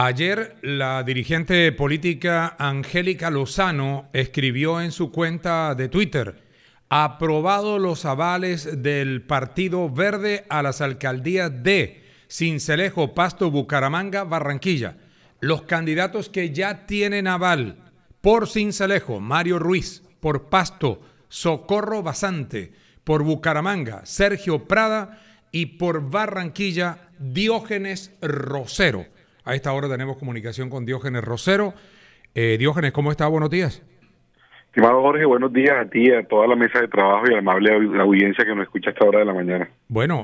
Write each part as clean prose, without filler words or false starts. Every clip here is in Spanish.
Ayer la dirigente política Angélica Lozano escribió en su cuenta de Twitter: aprobado los avales del Partido Verde a las alcaldías de Sincelejo, Pasto, Bucaramanga, Barranquilla. Los candidatos que ya tienen aval: por Sincelejo, Mario Ruiz; por Pasto, Socorro Basante; por Bucaramanga, Sergio Prada; y por Barranquilla, Diógenes Rosero. A esta hora tenemos comunicación con Diógenes Rosero. Diógenes, ¿cómo está? Buenos días. Estimado Jorge, buenos días a ti, a toda la mesa de trabajo y a la amable audiencia que nos escucha a esta hora de la mañana. Bueno,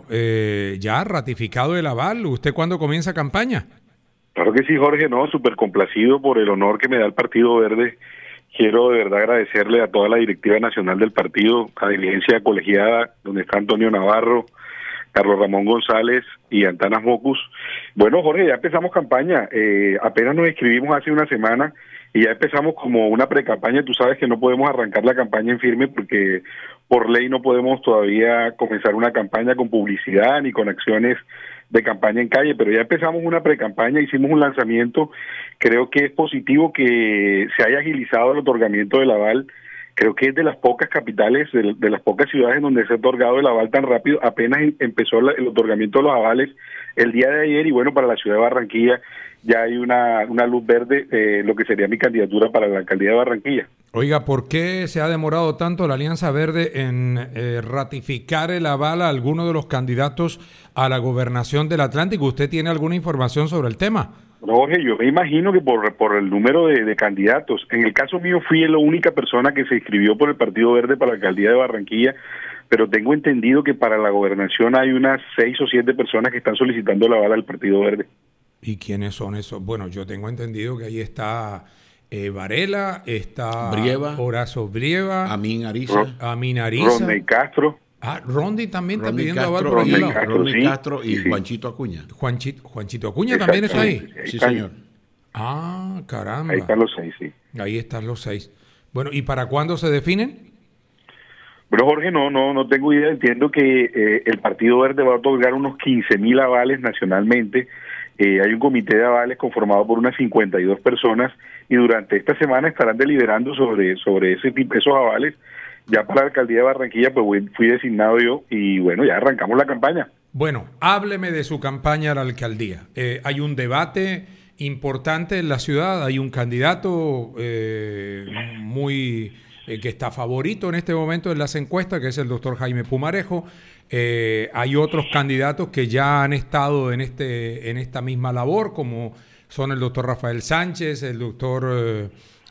ya ratificado el aval. ¿Usted cuándo comienza campaña? Claro que sí, Jorge, no, súper complacido por el honor que me da el Partido Verde. Quiero de verdad agradecerle a toda la directiva nacional del partido, a la dirigencia colegiada, donde está Antonio Navarro, Carlos Ramón González y Antanas Mocus. Bueno, Jorge, ya empezamos campaña. Apenas nos inscribimos hace una semana y ya empezamos como una pre-campaña. Tú sabes que no podemos arrancar la campaña en firme porque por ley no podemos todavía comenzar una campaña con publicidad ni con acciones de campaña en calle, pero ya empezamos una pre-campaña, hicimos un lanzamiento. Creo que es positivo que se haya agilizado el otorgamiento del aval. Creo que es de las pocas capitales, de las pocas ciudades en donde se ha otorgado el aval tan rápido. Apenas empezó el otorgamiento de los avales el día de ayer, y bueno, para la ciudad de Barranquilla ya hay una luz verde, lo que sería mi candidatura para la alcaldía de Barranquilla. Oiga, ¿por qué se ha demorado tanto la Alianza Verde en ratificar el aval a alguno de los candidatos a la gobernación del Atlántico? ¿Usted tiene alguna información sobre el tema? No, Jorge, yo me imagino que por el número de candidatos. En el caso mío fui la única persona que se inscribió por el Partido Verde para la alcaldía de Barranquilla, pero tengo entendido que para la gobernación hay unas 6 o 7 personas que están solicitando la aval al Partido Verde. ¿Y quiénes son esos? Bueno, yo tengo entendido que ahí está Varela, está Brieva, Horacio Brieva, Amin Ariza, Rodney Castro. Rondi también está pidiendo Castro, aval por aquel lado. Rodney Castro y sí. Juanchito Acuña. Juanchito Acuña también está ahí. Sí, señor. Ah, caramba. Ahí están los 6, sí. Ahí están los 6. Bueno, ¿y para cuándo se definen? Bueno, Jorge, no tengo idea. Entiendo que el Partido Verde va a otorgar unos 15,000 avales nacionalmente. Hay un comité de avales conformado por unas 52 personas y durante esta semana estarán deliberando sobre esos avales. Ya para la alcaldía de Barranquilla pues fui designado yo y bueno, ya arrancamos la campaña. Bueno, hábleme de su campaña a la alcaldía. Hay un debate importante en la ciudad, hay un candidato que está favorito en este momento en las encuestas, que es el doctor Jaime Pumarejo. Hay otros candidatos que ya han estado en esta misma labor, como son el doctor Rafael Sánchez, el doctor...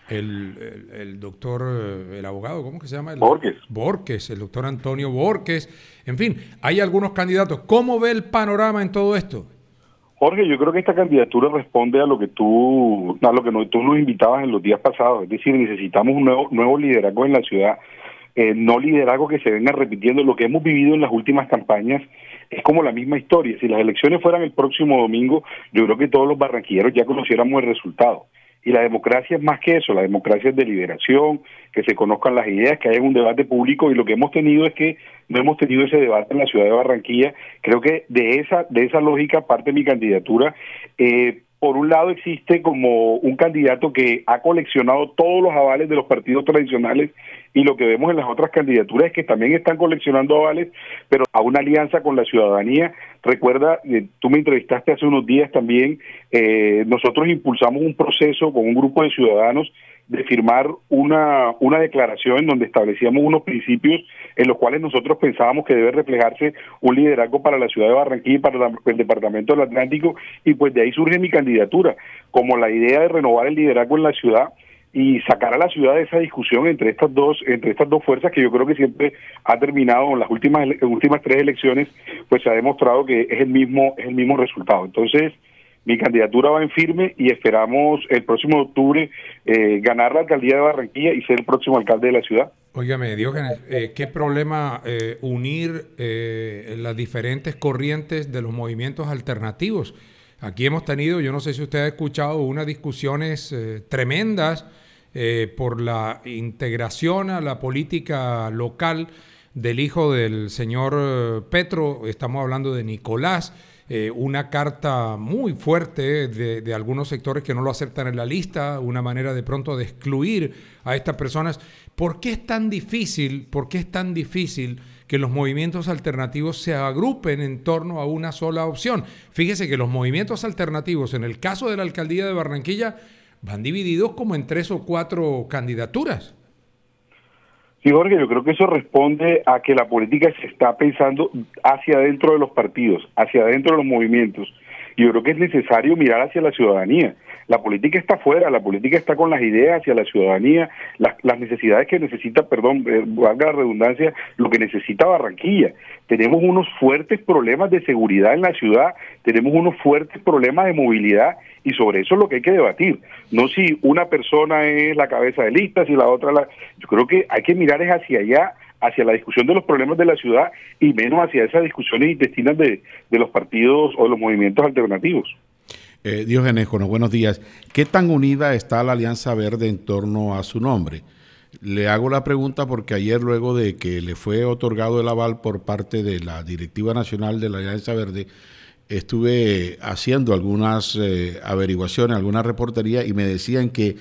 El doctor, el abogado, ¿cómo que se llama? Borges, el doctor Antonio Borges. En fin, hay algunos candidatos. ¿Cómo ve el panorama en todo esto? Jorge, yo creo que esta candidatura responde a lo que tú nos invitabas en los días pasados. Es decir, necesitamos un nuevo liderazgo en la ciudad. No liderazgo que se venga repitiendo. Lo que hemos vivido en las últimas campañas es como la misma historia. Si las elecciones fueran el próximo domingo, yo creo que todos los barranquilleros ya conociéramos el resultado. Y la democracia es más que eso, la democracia es deliberación, que se conozcan las ideas, que haya un debate público, y lo que hemos tenido es que no hemos tenido ese debate en la ciudad de Barranquilla. Creo que de esa lógica parte mi candidatura. Por un lado existe como un candidato que ha coleccionado todos los avales de los partidos tradicionales, y lo que vemos en las otras candidaturas es que también están coleccionando avales, pero a una alianza con la ciudadanía. Recuerda, tú me entrevistaste hace unos días también, nosotros impulsamos un proceso con un grupo de ciudadanos de firmar una declaración en donde establecíamos unos principios en los cuales nosotros pensábamos que debe reflejarse un liderazgo para la ciudad de Barranquilla y para el departamento del Atlántico, y pues de ahí surge mi candidatura, como la idea de renovar el liderazgo en la ciudad y sacar a la ciudad de esa discusión entre estas dos fuerzas que yo creo que siempre ha terminado en las últimas 3 elecciones, pues se ha demostrado que es el mismo resultado. Entonces, mi candidatura va en firme y esperamos el próximo octubre ganar la alcaldía de Barranquilla y ser el próximo alcalde de la ciudad. Óigame, Diógenes, ¿qué problema unir las diferentes corrientes de los movimientos alternativos? Aquí hemos tenido, yo no sé si usted ha escuchado, unas discusiones tremendas por la integración a la política local del hijo del señor Petro. Estamos hablando de Nicolás, una carta muy fuerte de algunos sectores que no lo aceptan en la lista, una manera de pronto de excluir a estas personas. ¿Por qué es tan difícil? ¿Por qué es tan difícil que los movimientos alternativos se agrupen en torno a una sola opción? Fíjese que los movimientos alternativos, en el caso de la alcaldía de Barranquilla, van divididos como en 3 o 4 candidaturas. Sí, Jorge, yo creo que eso responde a que la política se está pensando hacia adentro de los partidos, hacia adentro de los movimientos. Y yo creo que es necesario mirar hacia la ciudadanía. La política está afuera, la política está con las ideas hacia la ciudadanía, las necesidades que necesita, valga la redundancia, lo que necesita Barranquilla. Tenemos unos fuertes problemas de seguridad en la ciudad, tenemos unos fuertes problemas de movilidad y sobre eso es lo que hay que debatir. No si una persona es la cabeza de lista, si la otra la... Yo creo que hay que mirar es hacia allá, hacia la discusión de los problemas de la ciudad y menos hacia esas discusiones intestinas de los partidos o de los movimientos alternativos. Diógenes, buenos días. ¿Qué tan unida está la Alianza Verde en torno a su nombre? Le hago la pregunta porque ayer, luego de que le fue otorgado el aval por parte de la Directiva Nacional de la Alianza Verde, estuve haciendo algunas averiguaciones, alguna reportería, y me decían que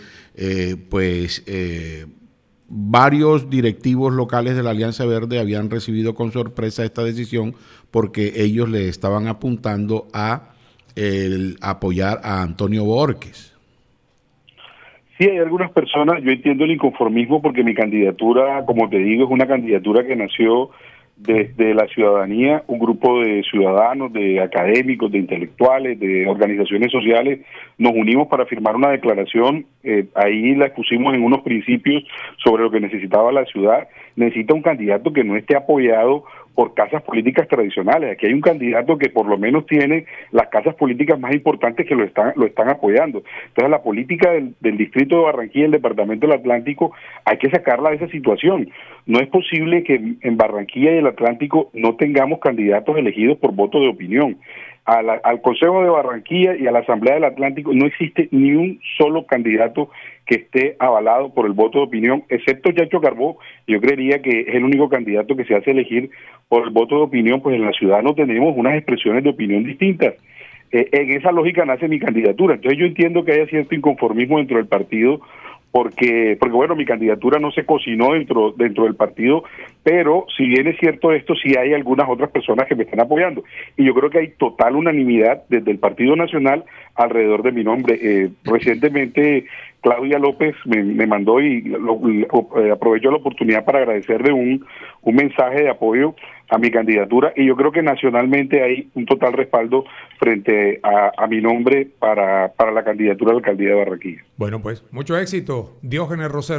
varios directivos locales de la Alianza Verde habían recibido con sorpresa esta decisión porque ellos le estaban apuntando a el apoyar a Antonio Borges. Sí, hay algunas personas, yo entiendo el inconformismo porque mi candidatura, como te digo, es una candidatura que nació desde la ciudadanía, un grupo de ciudadanos, de académicos, de intelectuales, de organizaciones sociales, nos unimos para firmar una declaración, ahí la expusimos en unos principios sobre lo que necesitaba la ciudad. Necesita un candidato que no esté apoyado por casas políticas tradicionales. Aquí hay un candidato que por lo menos tiene las casas políticas más importantes que lo están apoyando. Entonces la política del distrito de Barranquilla, el departamento del Atlántico, hay que sacarla de esa situación. No es posible que en Barranquilla y el Atlántico no tengamos candidatos elegidos por voto de opinión. Al Consejo de Barranquilla y a la Asamblea del Atlántico no existe ni un solo candidato que esté avalado por el voto de opinión, excepto Yacho Carbó. Yo creería que es el único candidato que se hace elegir por el voto de opinión, pues en la ciudad no tenemos unas expresiones de opinión distintas. En esa lógica nace mi candidatura. Entonces yo entiendo que haya cierto inconformismo dentro del partido, porque bueno, mi candidatura no se cocinó dentro del partido, pero si bien es cierto esto, sí hay algunas otras personas que me están apoyando. Y yo creo que hay total unanimidad desde el Partido Nacional alrededor de mi nombre. Recientemente Claudia López me mandó y aprovecho la oportunidad para agradecerle un mensaje de apoyo a mi candidatura, y yo creo que nacionalmente hay un total respaldo frente a mi nombre para la candidatura a la alcaldía de Barranquilla. Bueno, pues mucho éxito, Diógenes Rosero.